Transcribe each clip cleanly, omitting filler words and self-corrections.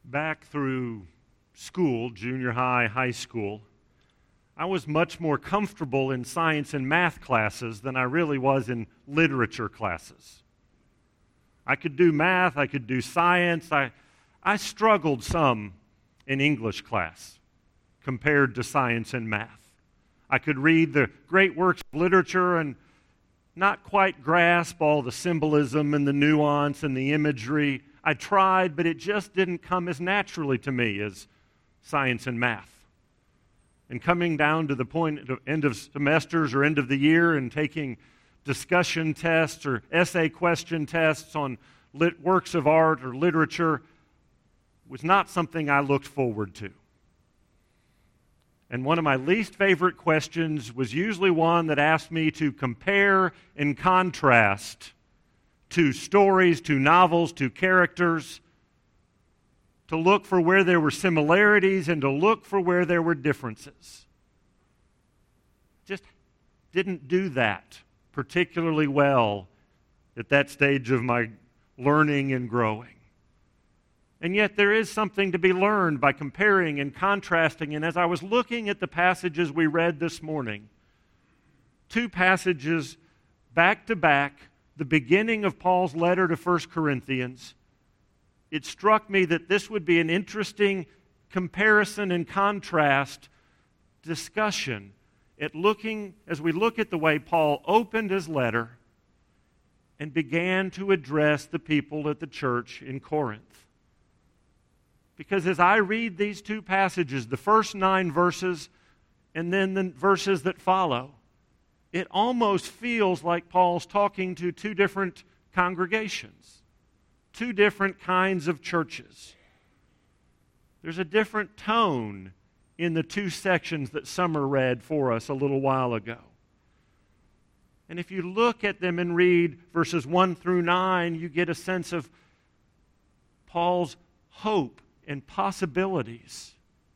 back through school, junior high, high school, I was much more comfortable in science and math classes than I really was in literature classes. I could do math, I could do science. I struggled some in English class compared to science and math. I could read the great works of literature and not quite grasp all the symbolism and the nuance and the imagery. I tried, but it just didn't come as naturally to me as science and math. And coming down to the point of end of semesters or end of the year and taking discussion tests or essay question tests on works of art or literature was not something I looked forward to. And one of my least favorite questions was usually one that asked me to compare and contrast to stories, to novels, to characters, to look for where there were similarities and to look for where there were differences. Just didn't do that particularly well at that stage of my learning and growing. And yet there is something to be learned by comparing and contrasting. And as I was looking at the passages we read this morning, two passages back to back, the beginning of Paul's letter to 1 Corinthians, it struck me that this would be an interesting comparison and contrast discussion as we look at the way Paul opened his letter and began to address the people at the church in Corinth. Because as I read these two passages, the first 9 verses and then the verses that follow, it almost feels like Paul's talking to two different congregations, two different kinds of churches. There's a different tone in the two sections that Summer read for us a little while ago. And if you look at them and read verses 1 through 9, you get a sense of Paul's hope and possibilities.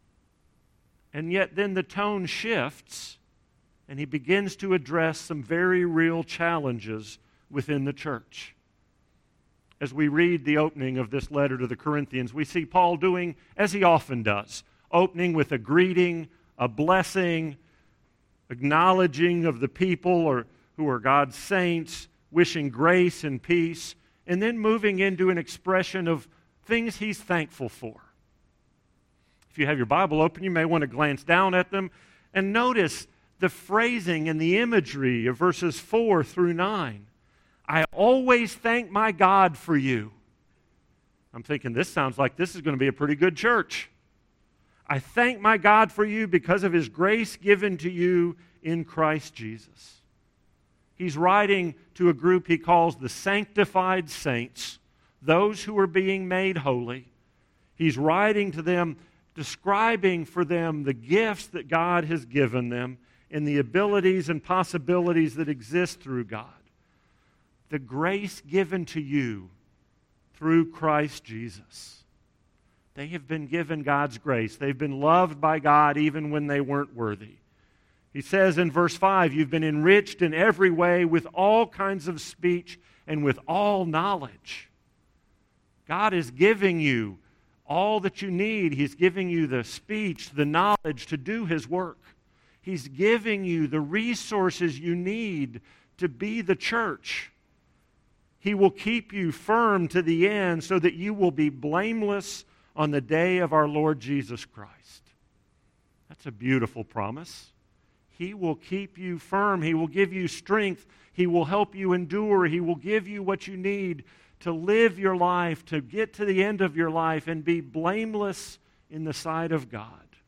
And yet then the tone shifts and he begins to address some very real challenges within the church. As we read the opening of this letter to the Corinthians, we see Paul doing as he often does, opening with a greeting, a blessing, acknowledging of the people who are God's saints, wishing grace and peace, and then moving into an expression of things he's thankful for. If you have your Bible open, you may want to glance down at them and notice the phrasing and the imagery of verses 4 through 9. I always thank my God for you. I'm thinking this sounds like this is going to be a pretty good church. I thank my God for you because of his grace given to you in Christ Jesus. He's writing to a group he calls the sanctified saints, those who are being made holy. He's writing to them, describing for them the gifts that God has given them and the abilities and possibilities that exist through God. The grace given to you through Christ Jesus. They have been given God's grace. They've been loved by God even when they weren't worthy. He says in verse 5, you've been enriched in every way with all kinds of speech and with all knowledge. God is giving you all that you need. He's giving you the speech, the knowledge to do his work. He's giving you the resources you need to be the church. He will keep you firm to the end so that you will be blameless on the day of our Lord Jesus Christ. That's a beautiful promise. He will keep you firm. He will give you strength. He will help you endure. He will give you what you need to live your life, to get to the end of your life and be blameless in the sight of God.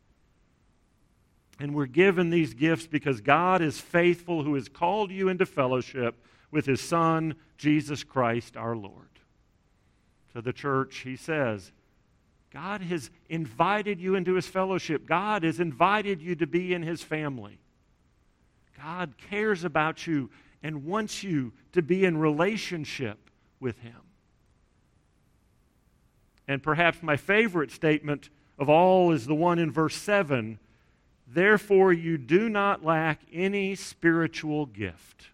And we're given these gifts because God is faithful, who has called you into fellowship with his Son, Jesus Christ our Lord. To the church, he says, God has invited you into his fellowship. God has invited you to be in his family. God cares about you and wants you to be in relationship with him. And perhaps my favorite statement of all is the one in verse 7. Therefore you do not lack any spiritual gift.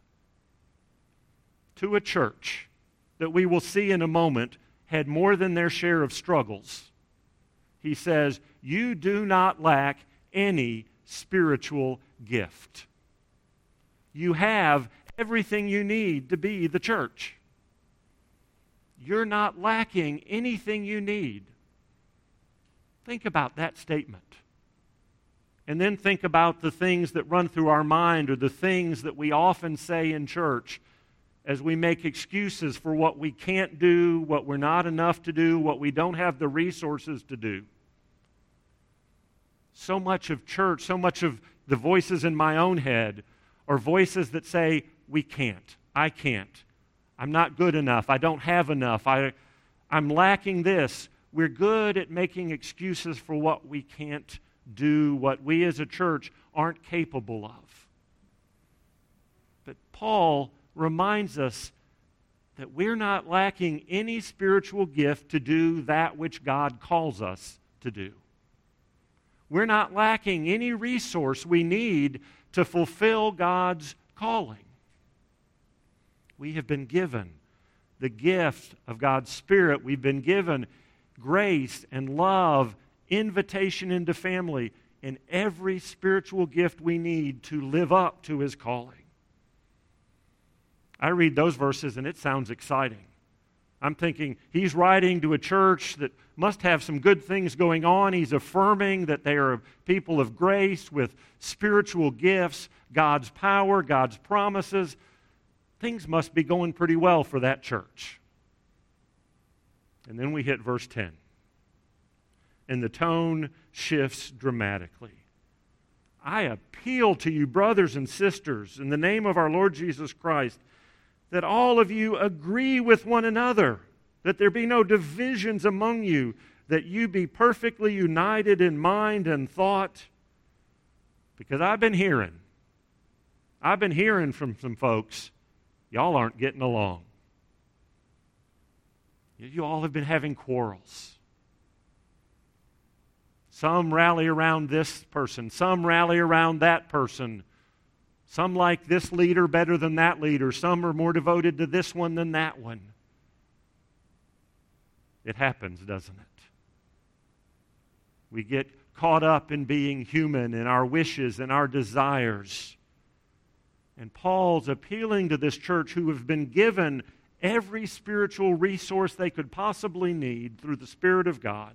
To a church that we will see in a moment had more than their share of struggles. He says, you do not lack any spiritual gift. You have everything you need to be the church. You're not lacking anything you need. Think about that statement. And then think about the things that run through our mind or the things that we often say in church as we make excuses for what we can't do, what we're not enough to do, what we don't have the resources to do. So much of church, so much of the voices in my own head are voices that say, we can't, I can't, I'm not good enough, I don't have enough, I'm lacking this. We're good at making excuses for what we can't do, what we as a church aren't capable of. But Paul reminds us that we're not lacking any spiritual gift to do that which God calls us to do. We're not lacking any resource we need to fulfill God's calling. We have been given the gift of God's Spirit. We've been given grace and love, invitation into family, and every spiritual gift we need to live up to His calling. I read those verses and it sounds exciting. I'm thinking he's writing to a church that must have some good things going on. He's affirming that they are people of grace with spiritual gifts, God's power, God's promises. Things must be going pretty well for that church. And then we hit verse 10. And the tone shifts dramatically. I appeal to you, brothers and sisters, in the name of our Lord Jesus Christ, that all of you agree with one another, that there be no divisions among you, that you be perfectly united in mind and thought. Because I've been hearing from some folks, y'all aren't getting along. You all have been having quarrels. Some rally around this person, some rally around that person. Some like this leader better than that leader. Some are more devoted to this one than that one. It happens, doesn't it? We get caught up in being human and our wishes and our desires. And Paul's appealing to this church who have been given every spiritual resource they could possibly need through the Spirit of God.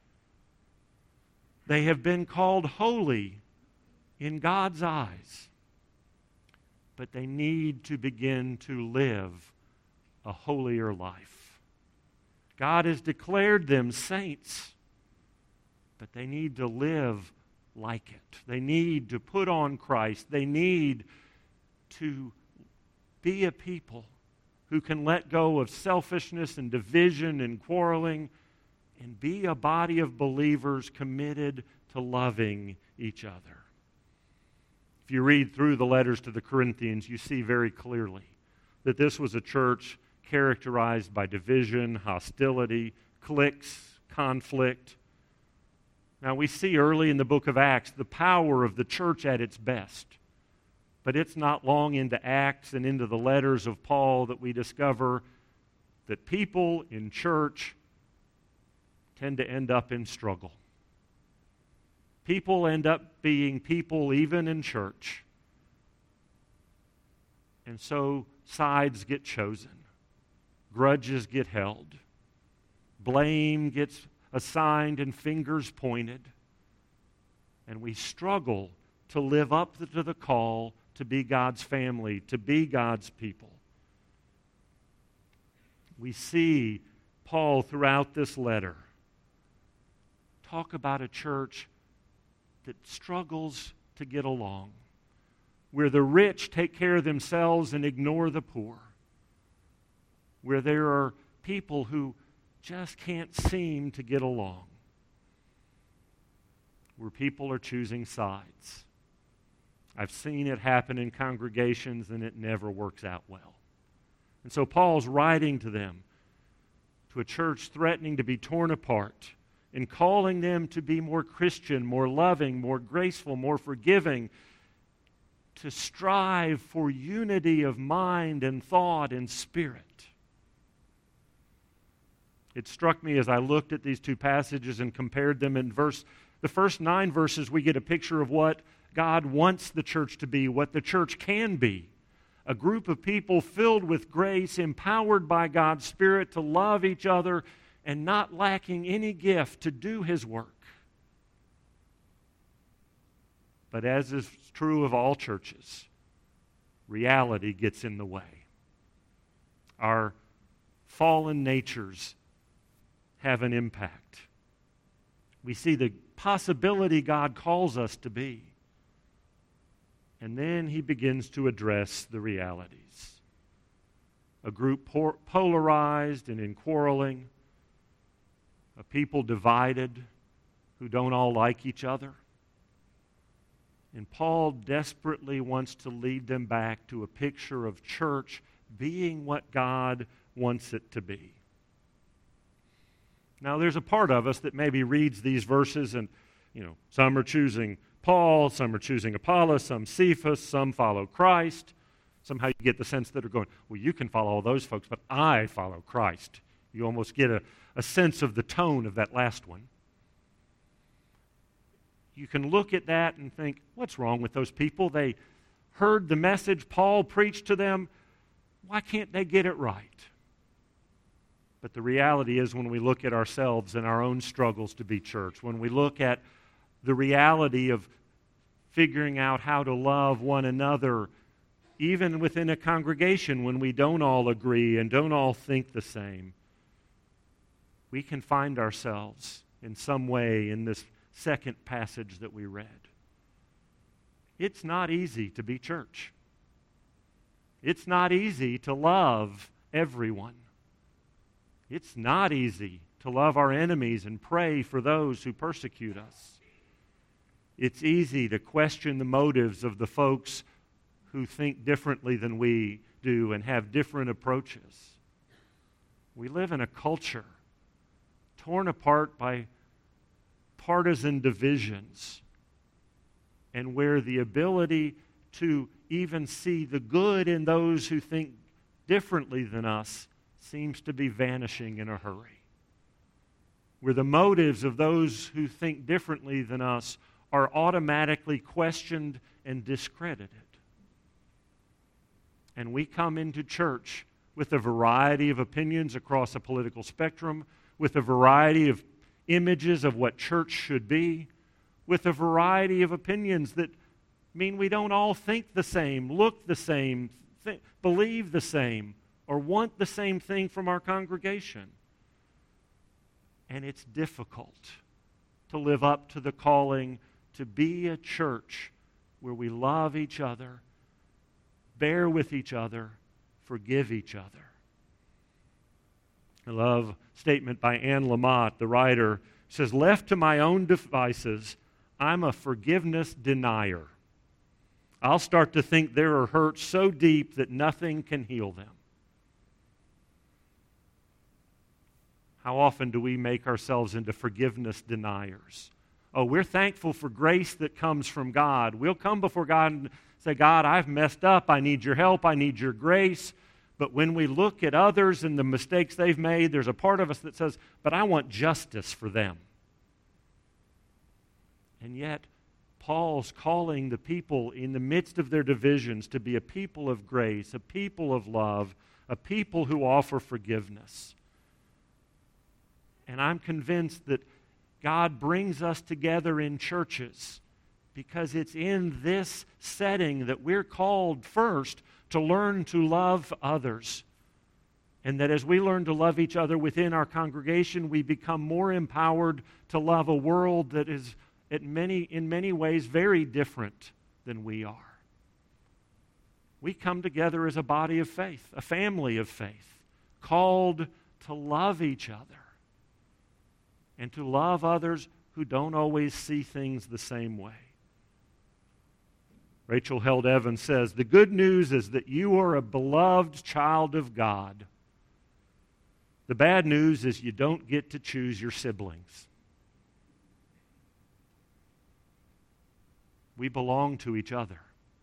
They have been called holy in God's eyes. But they need to begin to live a holier life. God has declared them saints, but they need to live like it. They need to put on Christ. They need to be a people who can let go of selfishness and division and quarreling and be a body of believers committed to loving each other. If you read through the letters to the Corinthians, you see very clearly that this was a church characterized by division, hostility, cliques, conflict. Now, we see early in the book of Acts the power of the church at its best. But it's not long into Acts and into the letters of Paul that we discover that people in church tend to end up in struggle. People end up being people even in church. And so sides get chosen. Grudges get held. Blame gets assigned and fingers pointed. And we struggle to live up to the call to be God's family, to be God's people. We see Paul throughout this letter talk about a church that struggles to get along, where the rich take care of themselves and ignore the poor, where there are people who just can't seem to get along, where people are choosing sides. I've seen it happen in congregations, and it never works out well. And so Paul's writing to them, to a church threatening to be torn apart, and calling them to be more Christian, more loving, more graceful, more forgiving, to strive for unity of mind and thought and spirit. It struck me as I looked at these two passages and compared them in the first 9 verses, we get a picture of what God wants the church to be, what the church can be. A group of people filled with grace, empowered by God's Spirit to love each other and not lacking any gift to do His work. But as is true of all churches, reality gets in the way. Our fallen natures have an impact. We see the possibility God calls us to be. And then He begins to address the realities. A group polarized and in quarreling, a people divided who don't all like each other. And Paul desperately wants to lead them back to a picture of church being what God wants it to be. Now, there's a part of us that maybe reads these verses and, some are choosing Paul, some are choosing Apollos, some Cephas, some follow Christ. Somehow you get the sense that they're going, well, you can follow all those folks, but I follow Christ. You almost get a sense of the tone of that last one. You can look at that and think, what's wrong with those people? They heard the message Paul preached to them. Why can't they get it right? But the reality is, when we look at ourselves and our own struggles to be church, when we look at the reality of figuring out how to love one another, even within a congregation when we don't all agree and don't all think the same, we can find ourselves in some way in this second passage that we read. It's not easy to be church. It's not easy to love everyone. It's not easy to love our enemies and pray for those who persecute us. It's easy to question the motives of the folks who think differently than we do and have different approaches. We live in a culture torn apart by partisan divisions, and where the ability to even see the good in those who think differently than us seems to be vanishing in a hurry. Where the motives of those who think differently than us are automatically questioned and discredited. And we come into church with a variety of opinions across a political spectrum, with a variety of images of what church should be, with a variety of opinions that mean we don't all think the same, look the same, believe the same, or want the same thing from our congregation. And it's difficult to live up to the calling to be a church where we love each other, bear with each other, forgive each other. I love a statement by Anne Lamott, the writer, says, "Left to my own devices, I'm a forgiveness denier. I'll start to think there are hurts so deep that nothing can heal them." How often do we make ourselves into forgiveness deniers? Oh, we're thankful for grace that comes from God. We'll come before God and say, God, I've messed up. I need your help. I need your grace. But when we look at others and the mistakes they've made, there's a part of us that says, but I want justice for them. And yet, Paul's calling the people in the midst of their divisions to be a people of grace, a people of love, a people who offer forgiveness. And I'm convinced that God brings us together in churches because it's in this setting that we're called first to learn to love others. And that as we learn to love each other within our congregation, we become more empowered to love a world that is in many ways very different than we are. We come together as a body of faith, a family of faith, called to love each other and to love others who don't always see things the same way. Rachel Held Evans says, "The good news is that you are a beloved child of God. The bad news is you don't get to choose your siblings." We belong to each other.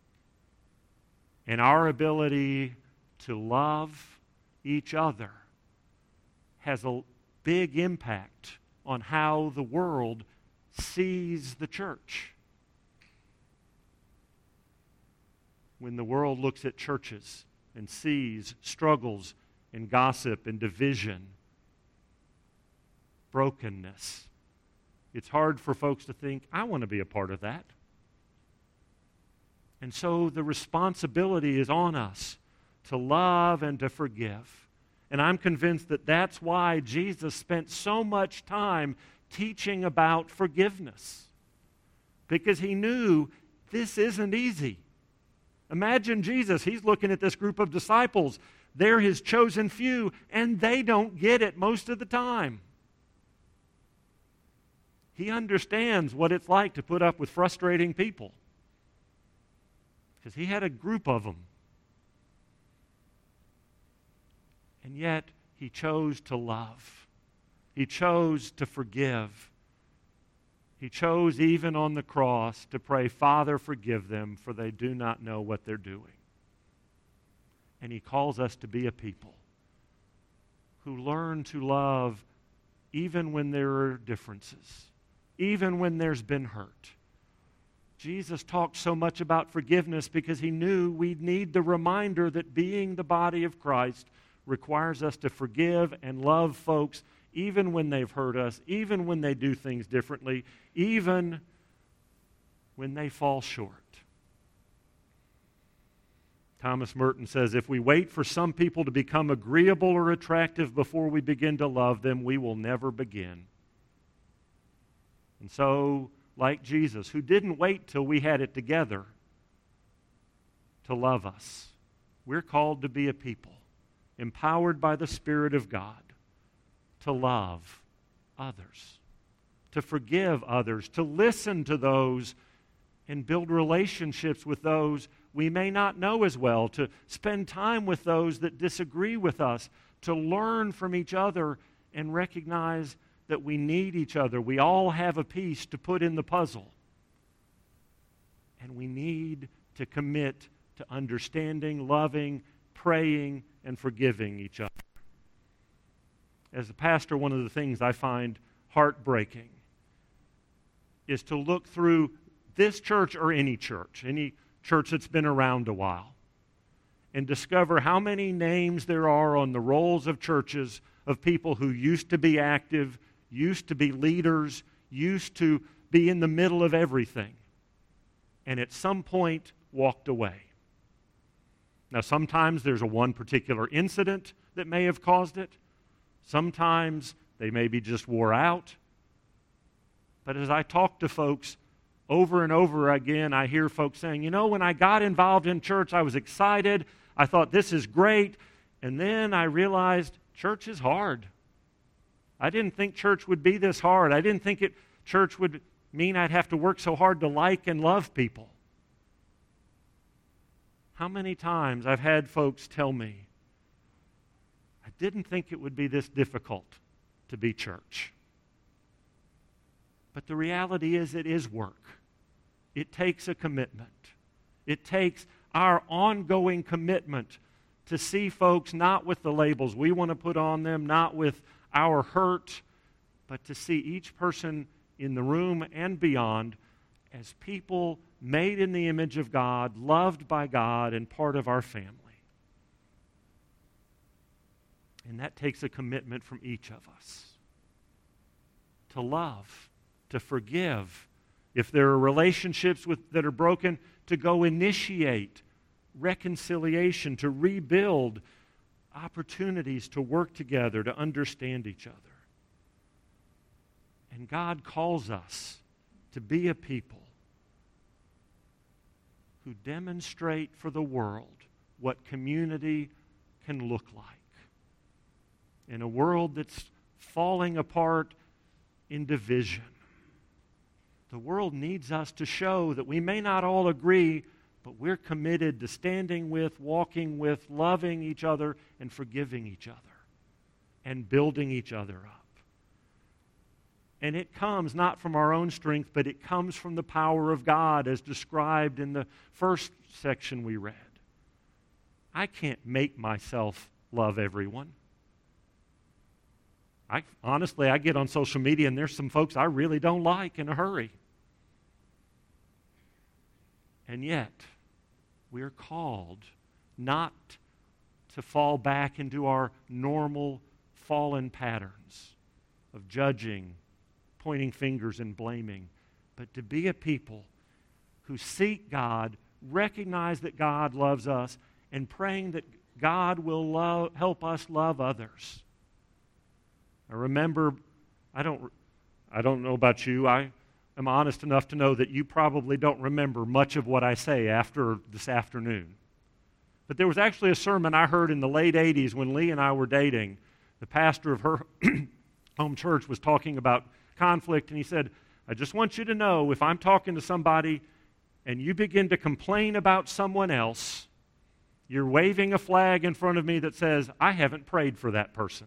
And our ability to love each other has a big impact on how the world sees the church. When the world looks at churches and sees struggles and gossip and division, brokenness, it's hard for folks to think, I want to be a part of that. And so the responsibility is on us to love and to forgive. And I'm convinced that that's why Jesus spent so much time teaching about forgiveness. Because he knew this isn't easy. Imagine Jesus, he's looking at this group of disciples. They're his chosen few, and they don't get it most of the time. He understands what it's like to put up with frustrating people. Because he had a group of them. And yet, he chose to love. He chose to forgive. He chose, even on the cross, to pray, Father, forgive them, for they do not know what they're doing. And he calls us to be a people who learn to love even when there are differences, even when there's been hurt. Jesus talked so much about forgiveness because he knew we'd need the reminder that being the body of Christ requires us to forgive and love folks even when they've hurt us, even when they do things differently, even when they fall short. Thomas Merton says, if we wait for some people to become agreeable or attractive before we begin to love them, we will never begin. And so, like Jesus, who didn't wait till we had it together to love us, we're called to be a people empowered by the Spirit of God to love others, to forgive others, to listen to those and build relationships with those we may not know as well, to spend time with those that disagree with us, to learn from each other and recognize that we need each other. We all have a piece to put in the puzzle. And we need to commit to understanding, loving, praying, and forgiving each other. As a pastor, one of the things I find heartbreaking is to look through this church or any church that's been around a while, and discover how many names there are on the rolls of churches of people who used to be active, used to be leaders, used to be in the middle of everything, and at some point walked away. Now, sometimes there's one particular incident that may have caused it. Sometimes they maybe just wore out. But as I talk to folks over and over again, I hear folks saying, when I got involved in church, I was excited. I thought, this is great. And then I realized church is hard. I didn't think church would be this hard. I didn't think church would mean I'd have to work so hard to like and love people. How many times I've had folks tell me, I didn't think it would be this difficult to be church. But the reality is it is work. It takes a commitment. It takes our ongoing commitment to see folks not with the labels we want to put on them, not with our hurt, but to see each person in the room and beyond as people made in the image of God, loved by God, and part of our family. And that takes a commitment from each of us to love, to forgive. If there are relationships that are broken, to go initiate reconciliation, to rebuild opportunities to work together, to understand each other. And God calls us to be a people who demonstrate for the world what community can look like. In a world that's falling apart in division, the world needs us to show that we may not all agree, but we're committed to standing with, walking with, loving each other, and forgiving each other, and building each other up. And it comes not from our own strength, but it comes from the power of God as described in the first section we read. I can't make myself love everyone. Honestly, I get on social media and there's some folks I really don't like in a hurry. And yet, we're called not to fall back into our normal fallen patterns of judging, pointing fingers, and blaming, but to be a people who seek God, recognize that God loves us, and praying that God will help us love others. I remember, I don't know about you, I am honest enough to know that you probably don't remember much of what I say after this afternoon. But there was actually a sermon I heard in the late 80s when Lee and I were dating. The pastor of her home church was talking about conflict, and he said, I just want you to know, if I'm talking to somebody and you begin to complain about someone else, you're waving a flag in front of me that says, I haven't prayed for that person.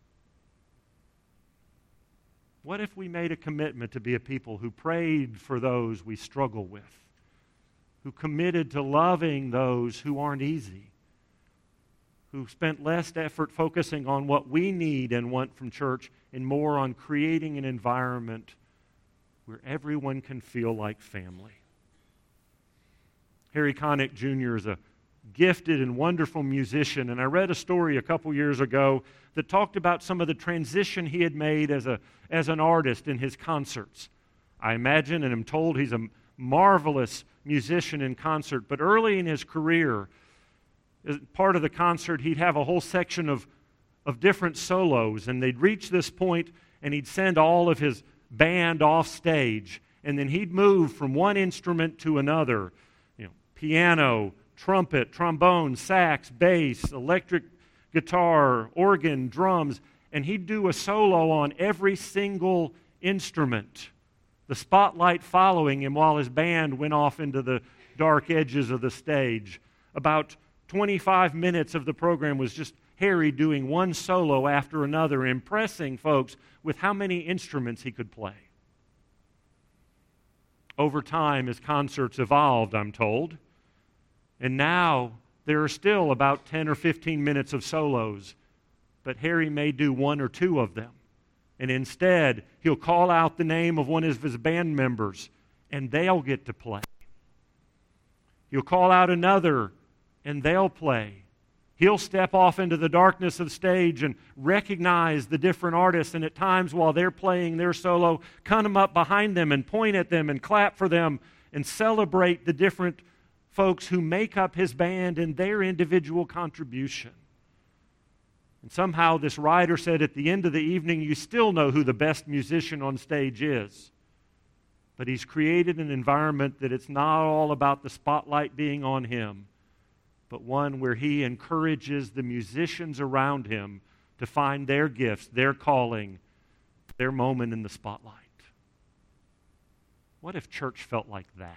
What if we made a commitment to be a people who prayed for those we struggle with, who committed to loving those who aren't easy, who spent less effort focusing on what we need and want from church and more on creating an environment where everyone can feel like family? Harry Connick Jr. is a gifted and wonderful musician, and I read a story a couple years ago that talked about some of the transition he had made as an artist in his concerts. I imagine and am told he's a marvelous musician in concert, but early in his career, as part of the concert, he'd have a whole section of different solos, and they'd reach this point, and he'd send all of his band off stage, and then he'd move from one instrument to another, piano, trumpet, trombone, sax, bass, electric guitar, organ, drums, and he'd do a solo on every single instrument, the spotlight following him while his band went off into the dark edges of the stage. About 25 minutes of the program was just Harry doing one solo after another, impressing folks with how many instruments he could play. Over time, his concerts evolved, I'm told, and now there are still about 10 or 15 minutes of solos, but Harry may do one or two of them. And instead, he'll call out the name of one of his band members, and they'll get to play. He'll call out another, and they'll play. He'll step off into the darkness of the stage and recognize the different artists, and at times while they're playing their solo, come up behind them and point at them and clap for them and celebrate the different folks who make up his band and their individual contribution. And somehow this writer said at the end of the evening, you still know who the best musician on stage is. But he's created an environment that it's not all about the spotlight being on him, but one where he encourages the musicians around him to find their gifts, their calling, their moment in the spotlight. What if church felt like that?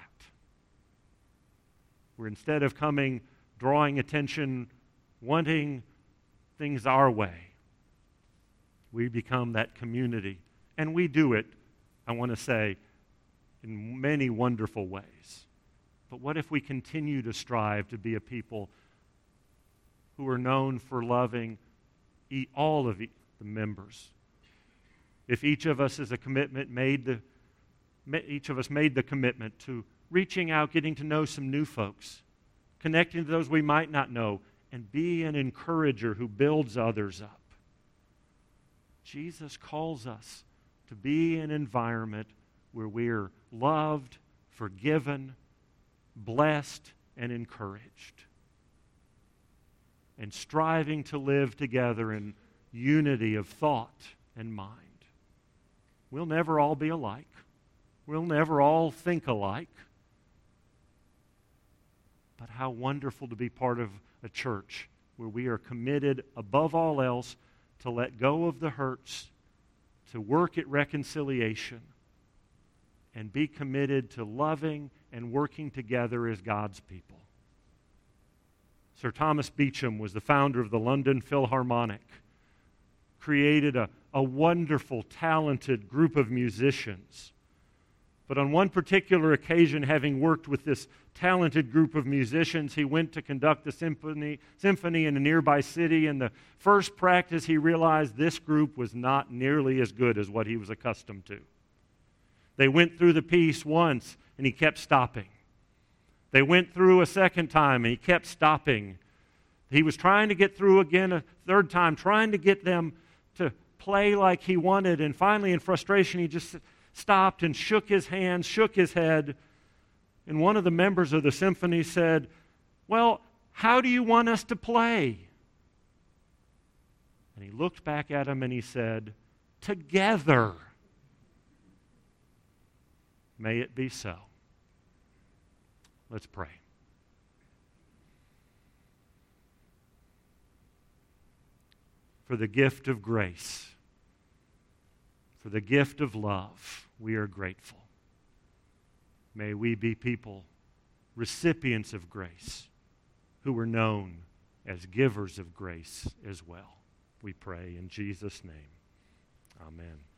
Where instead of coming, drawing attention, wanting things our way, we become that community. And we do it, I want to say, in many wonderful ways. But what if we continue to strive to be a people who are known for loving all of the members? If each of us as a commitment each of us made the commitment to reaching out, getting to know some new folks, connecting to those we might not know, and be an encourager who builds others up. Jesus calls us to be an environment where we're loved, forgiven, blessed, and encouraged, and striving to live together in unity of thought and mind. We'll never all be alike. We'll never all think alike. But how wonderful to be part of a church where we are committed above all else to let go of the hurts, to work at reconciliation, and be committed to loving and working together as God's people. Sir Thomas Beecham was the founder of the London Philharmonic, created a wonderful, talented group of musicians But on one particular occasion, having worked with this talented group of musicians, he went to conduct a symphony in a nearby city. And the first practice, he realized this group was not nearly as good as what he was accustomed to. They went through the piece once, and he kept stopping. They went through a second time, and he kept stopping. He was trying to get through again a third time, trying to get them to play like he wanted. And finally, in frustration, he just stopped and shook his hands, shook his head. And one of the members of the symphony said, "Well, how do you want us to play?" And he looked back at him and he said, "Together." May it be so. Let's pray. For the gift of grace, for the gift of love, we are grateful. May we be people, recipients of grace, who are known as givers of grace as well. We pray in Jesus' name. Amen.